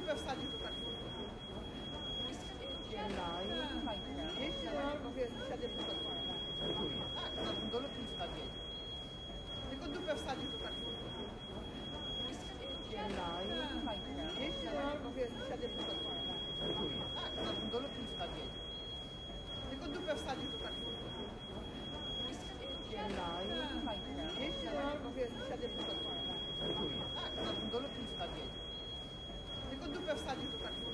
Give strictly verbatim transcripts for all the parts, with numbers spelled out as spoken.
dupla wsadził do kartonu. Jeźdźcie na mówię, wsiadę w kartonu. Tak, no, do lotniska jedzie. Tylko dupę wsadził do kartonu. Jeźdźcie na mówię, wsiadę w kartonu. Tak, no, do lotniska jedzie. Tylko dupę wsadził do kartonu. Jeźdźcie na mówię, wsiadę w kartonu. Tak, no, do lotniska jedzie. Tylko dupę wsadził do kartonu.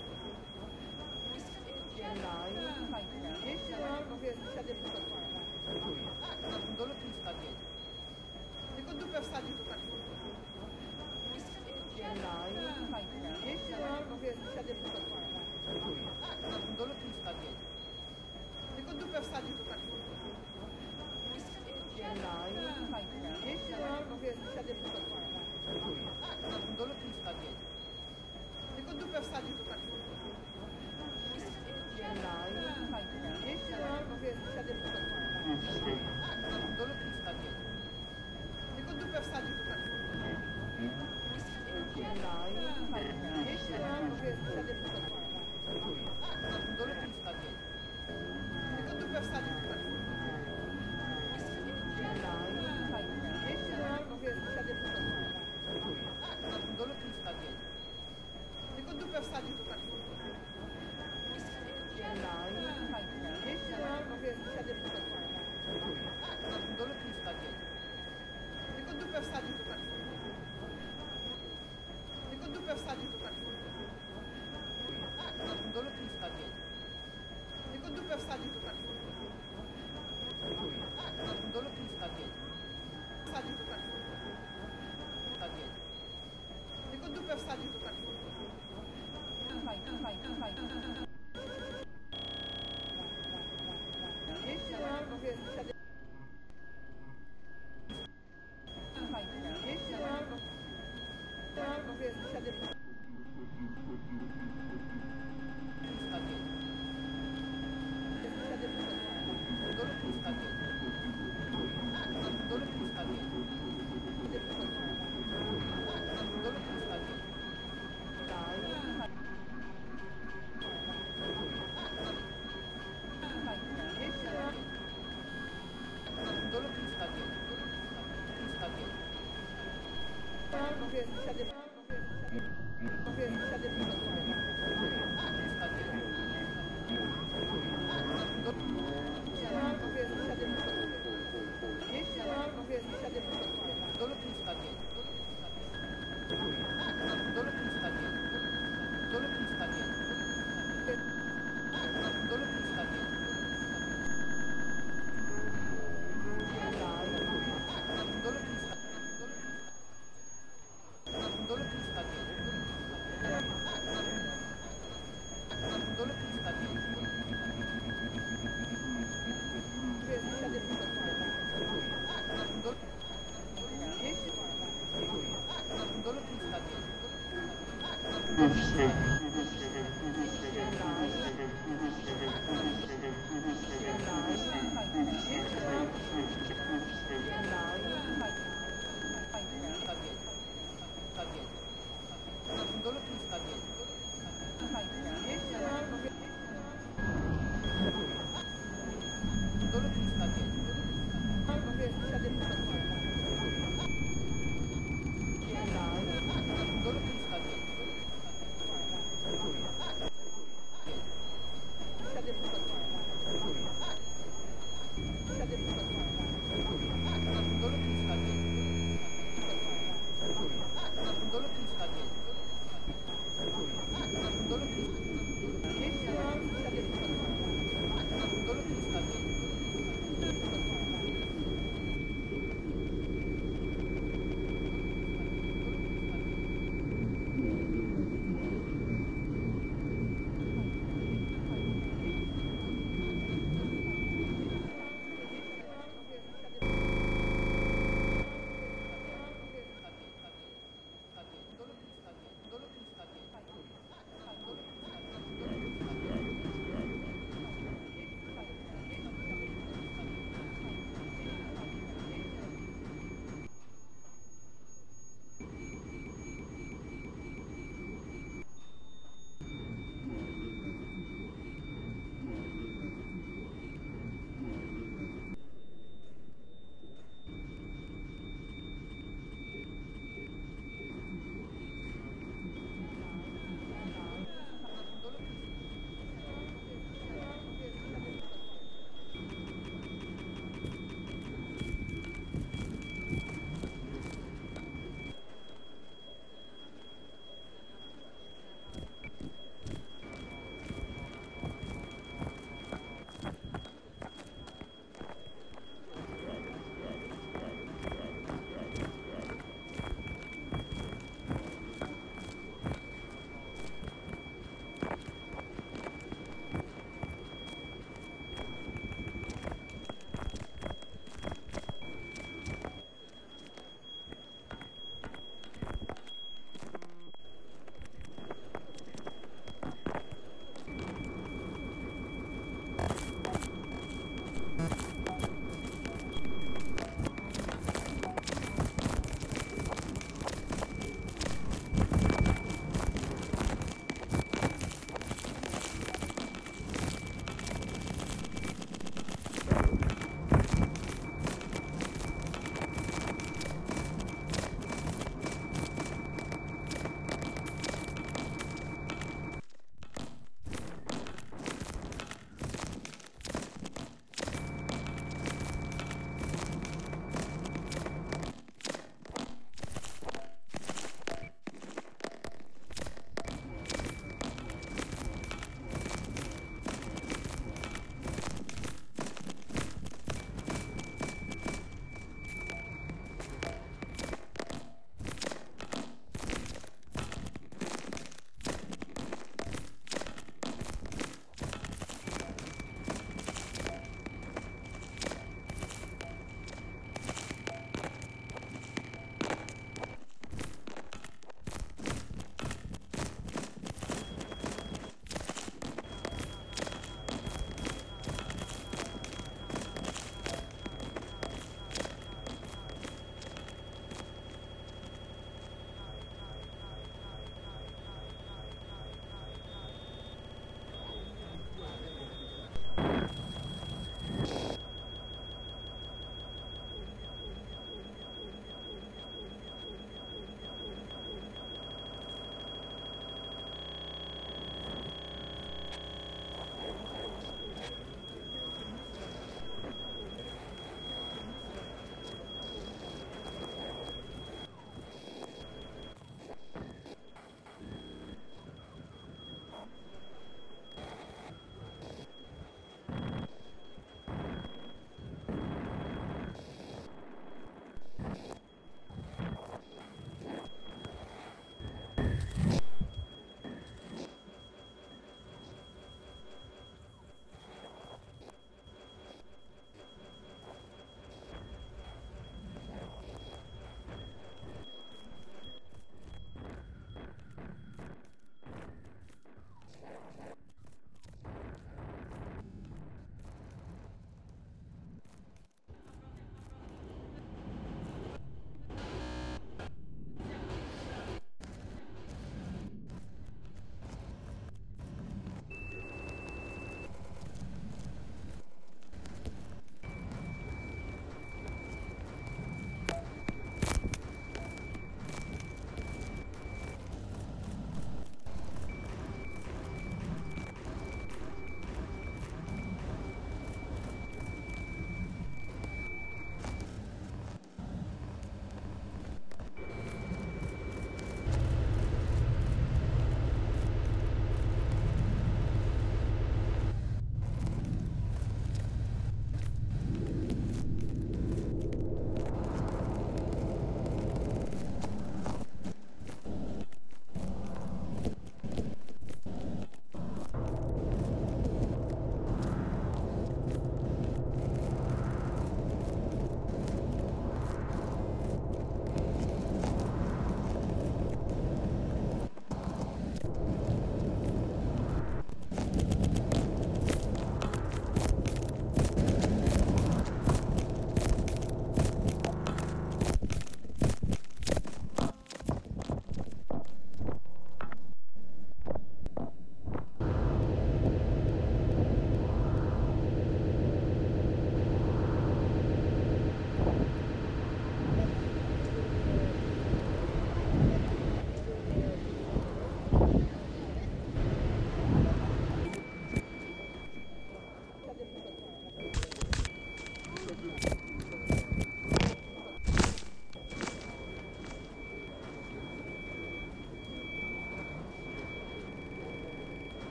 Jeźdźcie na mówię, wsiadę w kartonu. Tak, no, do lotniska jedzie. Tylko dupę wsadził do kartonu. Jeźdźcie na mówię, wsiadę w kartonu. Tak, no, do lotniska jedzie. Tylko dupę wsadził do kartonu. Jeźdźcie na mówię, wsiadę w kartonu. Tak, no, do lotniska jedzie. Tylko dupę wsadził do kartonu. Jeźdźcie na mówię, wsiadę w kartonu. Tak, no, do lotniska jedzie. Tylko dupę wsadził do kartonu. Jeźdźcie na mówię, wsiadę w kartonu. Tak, no, do lotniska jedzie. Tylko dupę wsadził do kartonu. Jeźdźcie na mówię, wsiadę w kartonu. Tak, no, do lotniska jedzie. Tylko dupę wsadził do kartonu. Jeźdźcie na mówię, wsiadę w kartonu. Tak, no, do lotniska jedzie. Tylko dupę wsadził do kartonu. Tylko dupę wsadził do kartonu. Tak, no, do lotniska jedzie. Tylko dupę wsadził do kartonu. Tak, no, do lotniska jedzie. Wsadził do kartonu. Tak jedzie. Tylko dupę wsadził do kartonu. Jeźdźcie na mówię, wsiadę. Jeźdźcie na mówię, wsiadę w kartonu. Do lotniska jedzie. Tak, no, do lotniska jedzie. Tak, no, do lotniska jedzie. Tak, no. Jeźdźcie na do lotniska jedzie. Lotniska jedzie. Tak, mówię, wsiadę w mówię, wsiadę w kartonu. Tak, lotniska jedzie. Tak, no, do mówię, wsiadę w kartonu. Jeźdźcie na mówię, wsiadę w kartonu. Do lotniska jedzie. Tak, no, do lotniska jedzie. Do lotniska jedzie. Tak, no, do lotniska jedzie. Tak, no, do lotniska. Do lotniska jedzie. Tak, no, do lotniska jedzie. Wsiadę w kartonu. Tak, no, do jeźdźcie. Tak, no, do lotniska jedzie. Tak, no, do lotniska do lotniska jedzie. Jeźdźcie na mówię. Do lotniska jedzie. Mówię, wsiadę w kartonu. Do lotniska jedzie.